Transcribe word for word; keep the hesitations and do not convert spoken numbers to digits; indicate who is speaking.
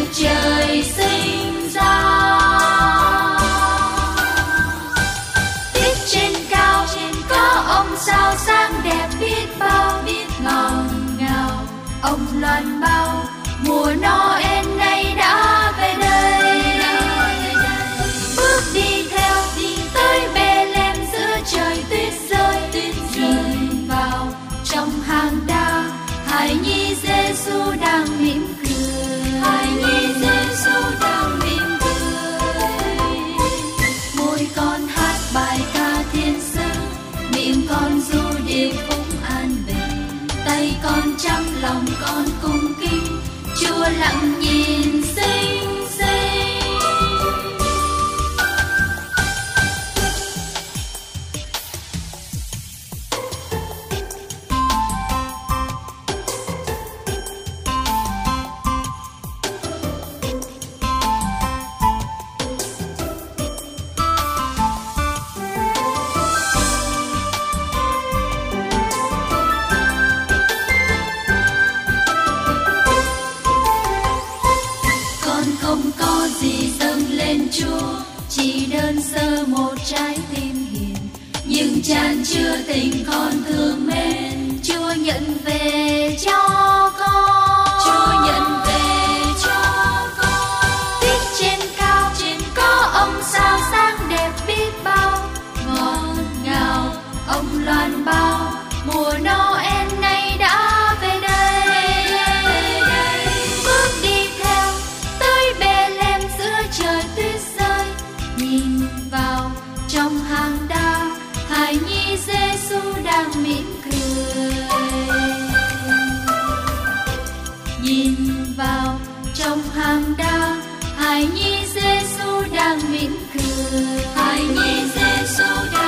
Speaker 1: Trời sinh ra tiết trên cao có ông sao sáng đẹp biết bao biết ngọt ngào ông loan bao mùa Noel nay đã về đây bước đi theo tới Bethlehem giữa trời tuyết rơi nhìn vào trong hang đá hài nhi Giêsu đang mỉm cười hài nhi Giêsu đang mỉm cười môi con hát bài ca thiên sứ miệng con ru điệu khúc an bình tay con chăm lòng con cung kính Chúa lặng nhìn xinh xinh. Chỉ đơn sơ một trái tim hiền nhưng chan chứa tình con thương mến Chúa nhận về cho con Chúa nhận về cho con tiết trên cao trên có ông sao sáng đẹp biết bao ngọt ngào ông loan bao mùa Noel nay đã về đây bước đi theo tới Bethlehem giữa trời tuyết rơi nhìn vào trong hang đá hài nhi Giêsu đang mỉm cười nhìn vào trong hang đá hài nhi Giêsu đang mỉm cười hài nhi Giêsu đang